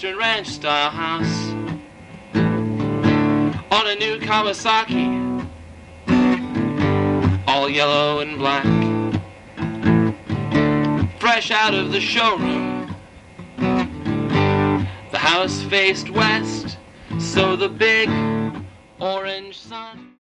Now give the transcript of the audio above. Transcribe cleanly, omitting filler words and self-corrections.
Western ranch style house on a new Kawasaki, all yellow and black, fresh out of the showroom. The house faced west, so the big orange sun